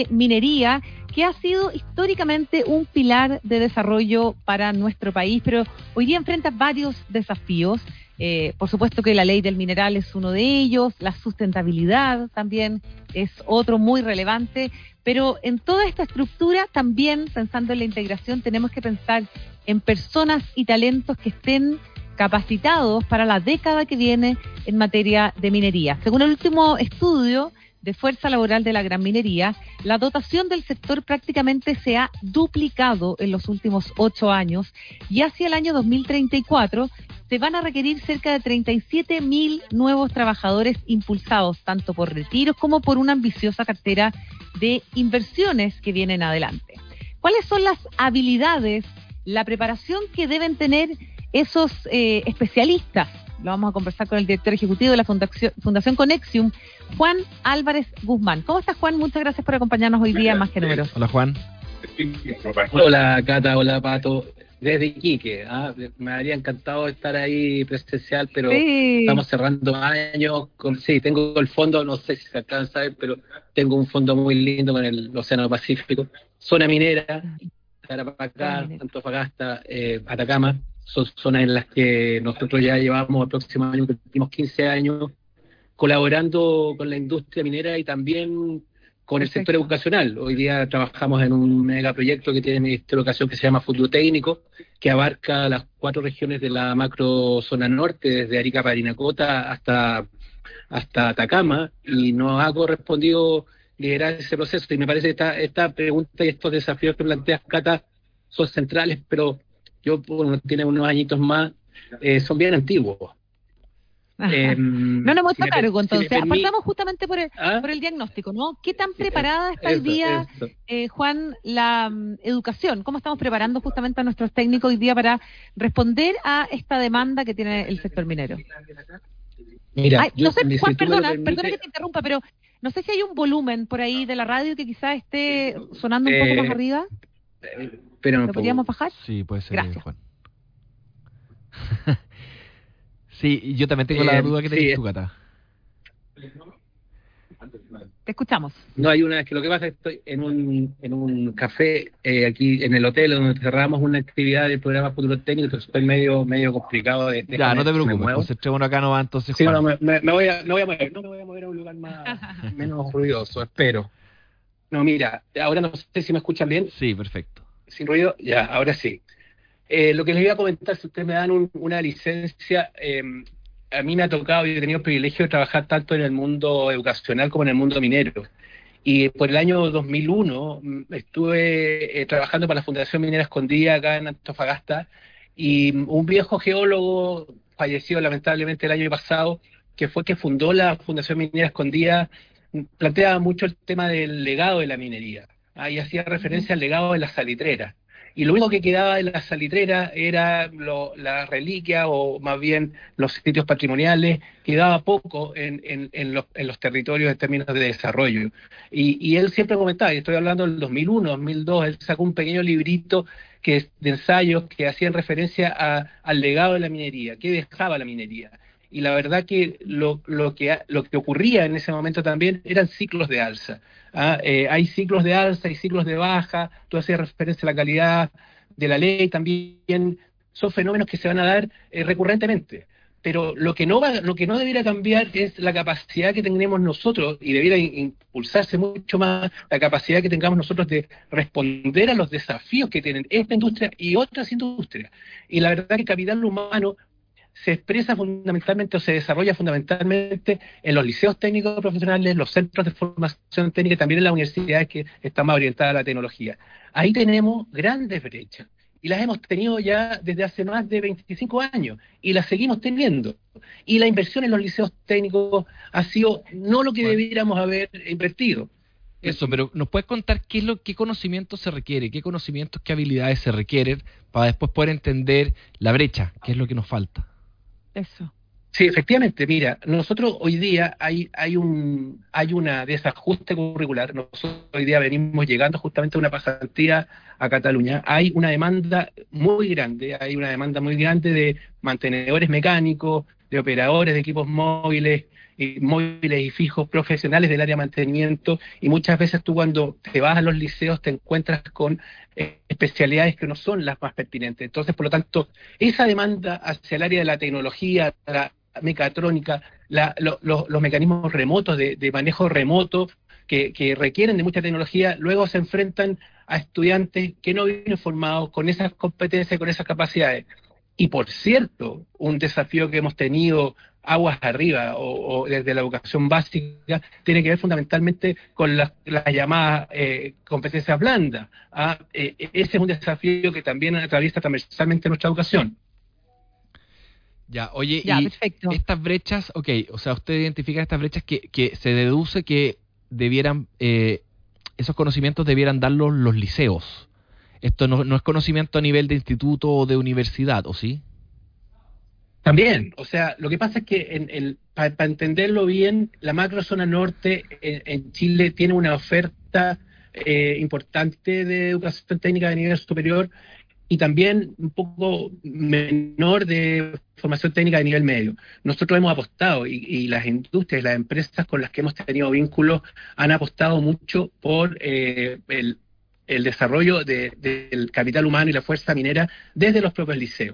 minería, que ha sido históricamente un pilar de desarrollo para nuestro país, pero hoy día enfrenta varios desafíos. Por supuesto que la ley del mineral es uno de ellos, la sustentabilidad también es otro muy relevante, pero en toda esta estructura también, pensando en la integración, tenemos que pensar en personas y talentos que estén capacitados para la década que viene en materia de minería. Según el último estudio de fuerza laboral de la gran minería, la dotación del sector prácticamente se ha duplicado en los últimos 8 años y hacia el año 2034 se van a requerir cerca de 37.000 nuevos trabajadores impulsados tanto por retiros como por una ambiciosa cartera de inversiones que vienen adelante. ¿Cuáles son las habilidades, la preparación que deben tener esos especialistas? Lo vamos a conversar con el director ejecutivo de la Fundación Conexium, Juan Álvarez Guzmán. ¿Cómo estás, Juan? Muchas gracias por acompañarnos hoy día en Más que Números. Hola, Juan. Hola, Cata. Hola, Pato. Desde Iquique. Me habría encantado estar ahí presencial, pero sí, estamos cerrando años. Sí, tengo el fondo, no sé si se alcanza a ver, pero tengo un fondo muy lindo con el Océano Pacífico. Zona minera, Tarapacá, Antofagasta, Atacama. Son zonas en las que nosotros ya llevamos el próximo año, cumplimos 15 años, colaborando con la industria minera y también con el sector educacional. Hoy día trabajamos en un megaproyecto que tiene el Ministerio de Educación que se llama Futuro Técnico, que abarca las 4 regiones de la macro zona norte, desde Arica, Parinacota hasta Atacama, y nos ha correspondido liderar ese proceso. Y me parece que esta pregunta y estos desafíos que planteas, Cata, son centrales, pero yo, bueno, tiene unos añitos más, son bien antiguos. No nos hemos hecho cargo, entonces. Partamos justamente por ¿Ah? el diagnóstico, ¿no? ¿Qué tan preparada está hoy día, Juan, la educación? ¿Cómo estamos preparando justamente a nuestros técnicos hoy día para responder a esta demanda que tiene el sector minero? Mira, no sé, Juan, perdona que te interrumpa, pero no sé si hay un volumen por ahí de la radio que quizás esté sonando un poco más arriba. Pero ¿Lo podríamos bajar? Sí, puede ser. Gracias. Juan. Sí, yo también tengo la duda que tenés tú, Cata. Te escuchamos. No, hay una vez que lo que pasa es que estoy en un café aquí en el hotel donde cerramos una actividad del programa Futuro Técnico, entonces estoy medio complicado de ya, no te preocupes, concentrémonos acá nomás entonces. Sí, no, me voy a mover a un lugar menos ruidoso, espero. No, mira, ahora no sé si me escuchan bien. Sí, perfecto. Sin ruido, ya, ahora sí. Lo que les voy a comentar, si ustedes me dan una licencia, a mí me ha tocado, yo he tenido el privilegio de trabajar tanto en el mundo educacional como en el mundo minero. Y por el año 2001 estuve trabajando para la Fundación Minera Escondida acá en Antofagasta, y un viejo geólogo fallecido lamentablemente el año pasado, que fundó la Fundación Minera Escondida, planteaba mucho el tema del legado de la minería, y hacía referencia al legado de las salitreras. Y lo único que quedaba de la salitrera era la reliquia, o más bien los sitios patrimoniales. Quedaba poco en los territorios en términos de desarrollo. Y él siempre comentaba, y estoy hablando del 2001, 2002, él sacó un pequeño librito de ensayos que hacían referencia al legado de la minería, qué dejaba la minería. Y la verdad que lo que ocurría en ese momento también eran ciclos de alza. Hay ciclos de alza y ciclos de baja. Tú hacías referencia a la calidad de la ley también. Son fenómenos que se van a dar recurrentemente. Pero lo que no debiera cambiar es la capacidad que tenemos nosotros, y debiera impulsarse mucho más la capacidad que tengamos nosotros de responder a los desafíos que tienen esta industria y otras industrias. Y la verdad que el capital humano se expresa fundamentalmente, o se desarrolla fundamentalmente en los liceos técnicos profesionales, los centros de formación técnica y también en las universidades que están más orientadas a la tecnología. Ahí tenemos grandes brechas, y las hemos tenido ya desde hace más de 25 años, y las seguimos teniendo. Y la inversión en los liceos técnicos ha sido no lo que debiéramos haber invertido. Eso, pero ¿nos puedes contar qué conocimientos se requiere, qué conocimientos, qué habilidades se requieren para después poder entender la brecha, qué es lo que nos falta? Eso. Sí, efectivamente, mira, nosotros hoy día hay una desajuste curricular. Nosotros hoy día venimos llegando justamente a una pasantía a Cataluña. Hay una demanda muy grande de mantenedores mecánicos, de operadores de equipos móviles, móviles y fijos, profesionales del área de mantenimiento, y muchas veces tú cuando te vas a los liceos te encuentras con especialidades que no son las más pertinentes. Entonces, por lo tanto, esa demanda hacia el área de la tecnología, la mecatrónica, los mecanismos remotos, de manejo remoto, que requieren de mucha tecnología, luego se enfrentan a estudiantes que no vienen formados con esas competencias, con esas capacidades. Y por cierto, un desafío que hemos tenido aguas arriba o desde la educación básica tiene que ver fundamentalmente con las llamadas competencias blandas. Ese es un desafío que también atraviesa transversalmente nuestra educación. Ya, oye, Ya, y perfecto. estas brechas, o sea, usted identifica estas brechas que se deduce que debieran, esos conocimientos debieran darlos los liceos. Esto no es conocimiento a nivel de instituto o de universidad, ¿o sí? También, o sea, lo que pasa es que para entenderlo bien, la macrozona norte en Chile tiene una oferta importante de educación técnica de nivel superior y también un poco menor de formación técnica de nivel medio. Nosotros hemos apostado y las industrias y las empresas con las que hemos tenido vínculos han apostado mucho por el desarrollo del capital humano y la fuerza minera desde los propios liceos.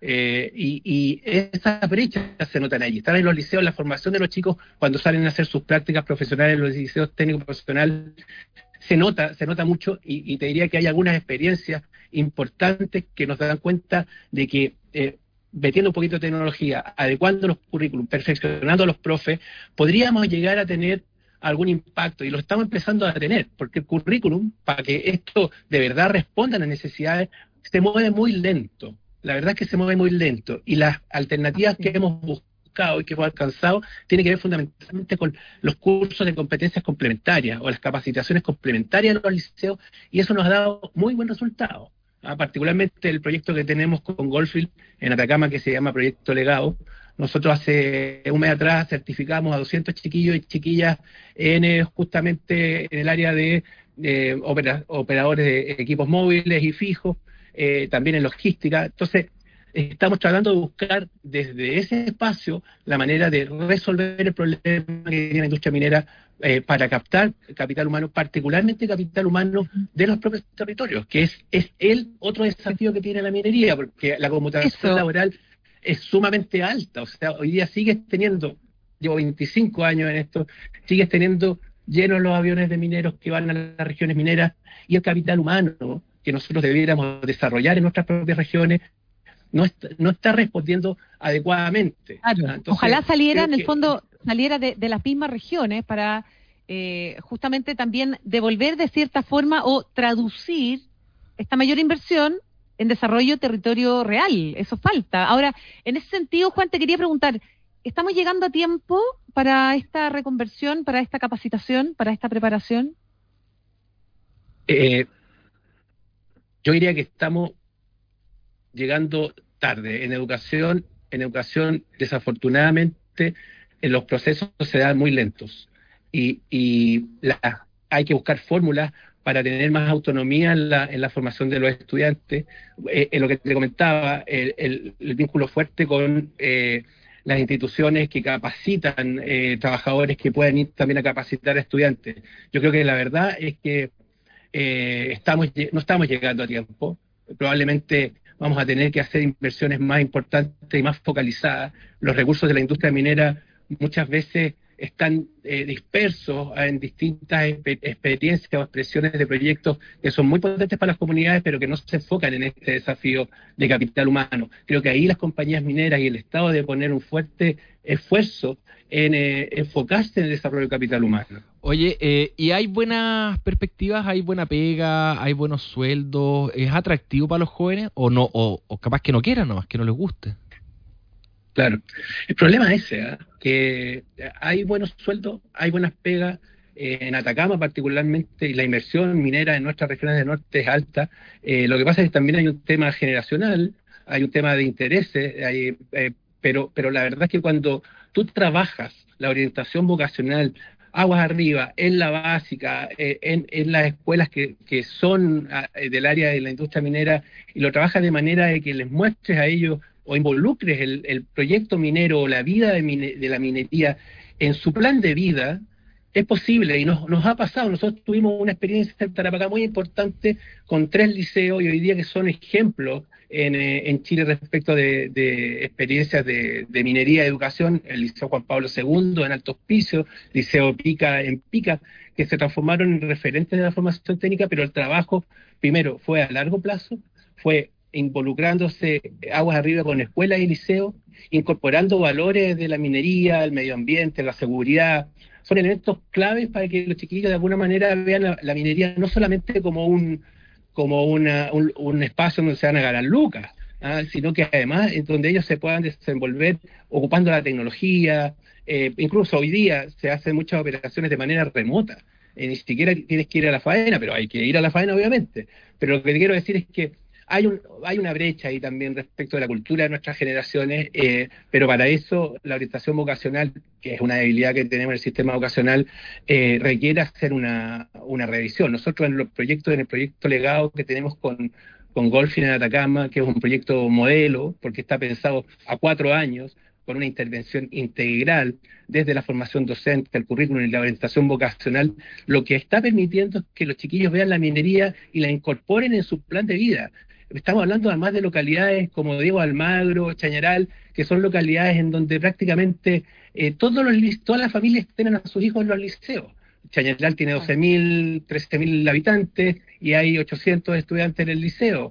Y esas brechas se notan allí. Están en los liceos, la formación de los chicos cuando salen a hacer sus prácticas profesionales en los liceos técnicos profesionales, se nota mucho y te diría que hay algunas experiencias importantes que nos dan cuenta de que metiendo un poquito de tecnología, adecuando los currículum, perfeccionando a los profes, podríamos llegar a tener algún impacto, y lo estamos empezando a tener, porque el currículum, para que esto de verdad responda a las necesidades, se mueve muy lento. La verdad es que se mueve muy lento, y las alternativas que hemos buscado y que hemos alcanzado tienen que ver fundamentalmente con los cursos de competencias complementarias o las capacitaciones complementarias en los liceos, y eso nos ha dado muy buen resultado. Particularmente el proyecto que tenemos con Goldfield en Atacama, que se llama Proyecto Legado. Nosotros hace un mes atrás certificamos a 200 chiquillos y chiquillas justamente en el área de operadores de equipos móviles y fijos, también en logística. Entonces, estamos tratando de buscar desde ese espacio la manera de resolver el problema que tiene la industria minera para captar capital humano, particularmente capital humano de los propios territorios, que es el otro desafío que tiene la minería, porque la conmutación laboral es sumamente alta. O sea, hoy día sigues teniendo, llevo 25 años en esto, sigues teniendo llenos los aviones de mineros que van a las regiones mineras, y el capital humano que nosotros debiéramos desarrollar en nuestras propias regiones no está respondiendo adecuadamente. Claro. Entonces, ojalá saliera, en el fondo, saliera de las mismas regiones para justamente también devolver de cierta forma o traducir esta mayor inversión en desarrollo territorio real. Eso falta. Ahora, en ese sentido, Juan, te quería preguntar, ¿estamos llegando a tiempo para esta reconversión, para esta capacitación, para esta preparación? Yo diría que estamos llegando tarde. En educación, desafortunadamente, los procesos se dan muy lentos. Hay que buscar fórmulas para tener más autonomía en la formación de los estudiantes. En lo que te comentaba, el vínculo fuerte con las instituciones que capacitan trabajadores que pueden ir también a capacitar a estudiantes. Yo creo que la verdad es que no estamos llegando a tiempo. Probablemente vamos a tener que hacer inversiones más importantes y más focalizadas. Los recursos de la industria minera muchas veces están dispersos en distintas experiencias o expresiones de proyectos que son muy potentes para las comunidades, pero que no se enfocan en este desafío de capital humano. Creo que ahí las compañías mineras y el Estado deben poner un fuerte esfuerzo en enfocarse en el desarrollo del capital humano. Oye, ¿y hay buenas perspectivas, hay buena pega, hay buenos sueldos? ¿Es atractivo para los jóvenes o no, o capaz que no quieran, nomás que no les guste? Claro, el problema es ese, que hay buenos sueldos, hay buenas pegas, en Atacama particularmente, y la inversión minera en nuestras regiones del norte es alta. Lo que pasa es que también hay un tema generacional, hay un tema de intereses, pero la verdad es que cuando tú trabajas la orientación vocacional aguas arriba, en la básica, en las escuelas que son del área de la industria minera, y lo trabajas de manera de que les muestres a ellos o involucres el proyecto minero o la vida de la minería en su plan de vida, es posible, y nos ha pasado. Nosotros tuvimos una experiencia en Tarapacá muy importante con 3 liceos, y hoy día que son ejemplos en Chile respecto de experiencias de minería y educación: el Liceo Juan Pablo II en Alto Hospicio, Liceo Pica en Pica, que se transformaron en referentes de la formación técnica, pero el trabajo primero fue a largo plazo, fue involucrándose aguas arriba con escuelas y liceos, incorporando valores de la minería, el medio ambiente, la seguridad. Son elementos claves para que los chiquillos de alguna manera vean la minería no solamente como un espacio donde se van a ganar lucas, sino que además es donde ellos se puedan desenvolver ocupando la tecnología. Incluso hoy día se hacen muchas operaciones de manera remota, ni siquiera tienes que ir a la faena, pero hay que ir a la faena obviamente. Pero lo que te quiero decir es que hay una brecha ahí también respecto de la cultura de nuestras generaciones, pero para eso la orientación vocacional, que es una debilidad que tenemos en el sistema vocacional, requiere hacer una revisión. Nosotros en el proyecto legado que tenemos con Golfin en Atacama, que es un proyecto modelo, porque está pensado a 4 años, con una intervención integral desde la formación docente, el currículum y la orientación vocacional, lo que está permitiendo es que los chiquillos vean la minería y la incorporen en su plan de vida. Estamos hablando además de localidades como Diego Almagro, Chañaral, que son localidades en donde prácticamente todas las familias tienen a sus hijos en los liceos. Chañaral tiene 12.000, 13.000 habitantes y hay 800 estudiantes en el liceo.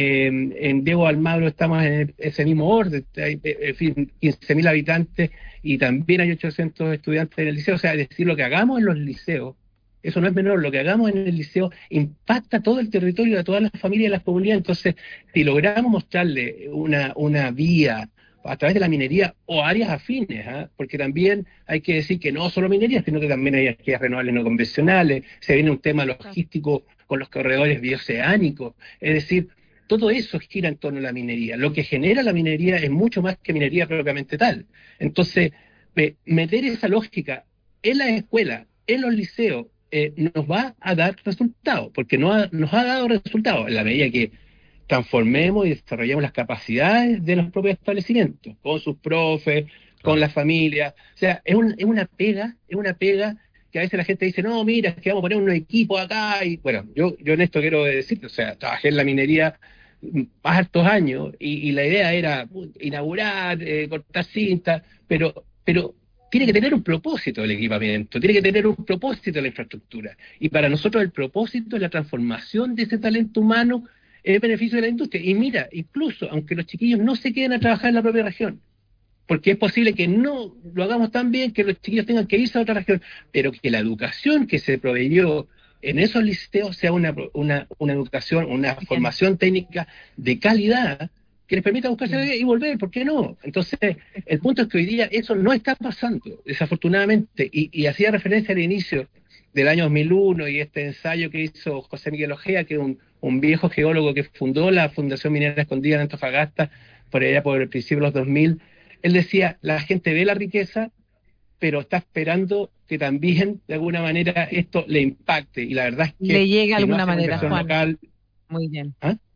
En Diego Almagro estamos en ese mismo orden, hay 15.000 habitantes y también hay 800 estudiantes en el liceo. O sea, es decir, lo que hagamos en los liceos, eso no es menor, lo que hagamos en el liceo impacta todo el territorio, a todas las familias y las comunidades. Entonces, si logramos mostrarle una vía a través de la minería o áreas afines, porque también hay que decir que no solo minería, sino que también hay energías renovables no convencionales, se viene un tema logístico con los corredores bioceánicos, es decir, todo eso gira en torno a la minería. Lo que genera la minería es mucho más que minería propiamente tal. Entonces, meter esa lógica en la escuela, en los liceos, nos va a dar resultados, porque nos ha dado resultados en la medida que transformemos y desarrollemos las capacidades de los propios establecimientos, con sus profes, con las familias. O sea, es una pega que a veces la gente dice, no, mira, es que vamos a poner un equipo acá, y bueno, yo en esto quiero decirte, o sea, trabajé en la minería hartos años, y la idea era inaugurar, cortar cinta, pero tiene que tener un propósito el equipamiento, tiene que tener un propósito la infraestructura, y para nosotros el propósito es la transformación de ese talento humano en beneficio de la industria. Y mira, incluso aunque los chiquillos no se queden a trabajar en la propia región, porque es posible que no lo hagamos tan bien que los chiquillos tengan que irse a otra región, pero que la educación que se proveyó en esos liceos sea una educación, una formación técnica de calidad que les permita buscarse y volver, ¿por qué no? Entonces, el punto es que hoy día eso no está pasando, desafortunadamente, y hacía referencia al inicio del año 2001 y este ensayo que hizo José Miguel Ojea, que es un viejo geólogo que fundó la Fundación Minera Escondida en Antofagasta, por allá por el principio de los 2000, él decía, la gente ve la riqueza, pero está esperando que también, de alguna manera, esto le impacte, y la verdad es que le llega de si alguna no manera, Juan. Local, muy bien.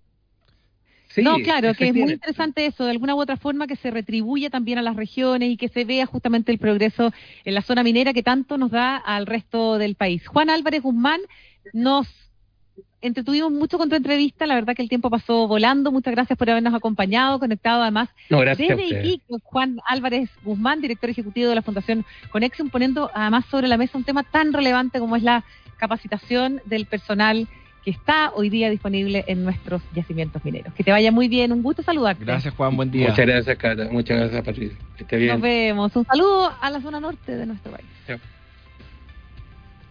Sí, no, claro, que es muy interesante eso, de alguna u otra forma que se retribuya también a las regiones y que se vea justamente el progreso en la zona minera que tanto nos da al resto del país. Juan Álvarez Guzmán, nos entretuvimos mucho con tu entrevista, la verdad que el tiempo pasó volando, muchas gracias por habernos acompañado, conectado además desde Iquique. Juan Álvarez Guzmán, director ejecutivo de la Fundación Conexión, poniendo además sobre la mesa un tema tan relevante como es la capacitación del personal que está hoy día disponible en nuestros yacimientos mineros. Que te vaya muy bien, un gusto saludarte. Gracias, Juan, buen día. Muchas gracias, Cata, muchas gracias, Patricia. Que esté bien. Nos vemos. Un saludo a la zona norte de nuestro país. Chao.